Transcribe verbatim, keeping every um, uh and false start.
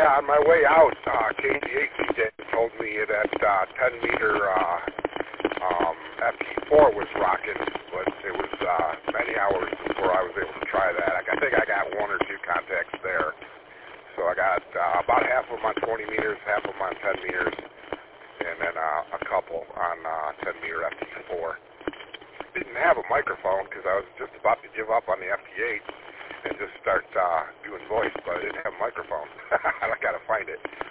yeah, on my way out, uh, K G H C told me that uh, ten meter uh, um, F T four was rocking, but it was uh, many hours before I was able to try that. I think I got one or two contacts there. So I got uh, about half of them on twenty meters, half of them on ten meters, and then uh, a couple on uh, ten meter F T four. Didn't have a microphone because I was just about to give up on the F T eight and just start uh, doing voice, but I didn't have a microphone. I got to find it.